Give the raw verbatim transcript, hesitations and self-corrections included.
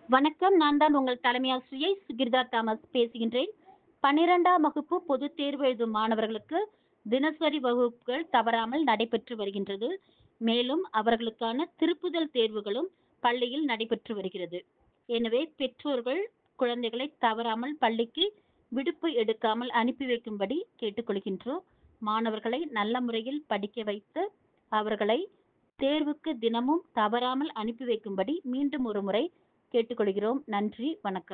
வணக்கம். நான் தான் உங்கள் தலைமை ஆசிரியை சுகிர்தா தாமஸ் பேசுகின்றேன். பன்னிரண்டாம் வகுப்பு பொதுத் தேர்வு எழுதும் மாணவர்களுக்கு தினசரி வகுப்புகள் தவறாமல் நடைபெற்று வருகின்றது. மேலும் அவர்களுக்கான திருப்புதல் தேர்வுகளும் பள்ளியில் நடைபெற்று வருகிறது. எனவே பெற்றோர்கள் குழந்தைகளை தவறாமல் பள்ளிக்கு விடுப்பு எடுக்காமல் அனுப்பி வைக்கும்படி கேட்டுக்கொள்கின்றோம். மாணவர்களை நல்ல முறையில் படிக்க வைத்து அவர்களை தேர்வுக்கு தினமும் தவறாமல் அனுப்பி வைக்கும்படி மீண்டும் ஒரு முறை கேட்டுக்கொள்கிறோம். நன்றி, வணக்கம்.